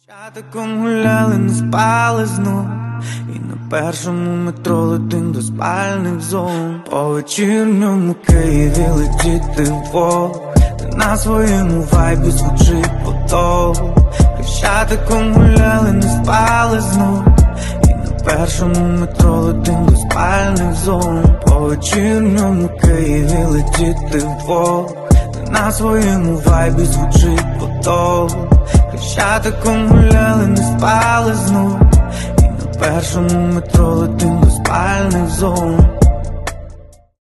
Хрещатиком гуляли, не спали знов. І на першому метро летим до спальних зон. По вечірньому Києві летіти вдвох. Ти на своєму вайбі звучить поток. Хрещатиком гуляли, не спали знов. І на першому метро летим до спальних зон. По вечірньому Києві летіти вдвох. Ти на своєму вайбі звучить поток. Хрещатиком гуляли, не спали знов. І на першому метро летим до спальних зон.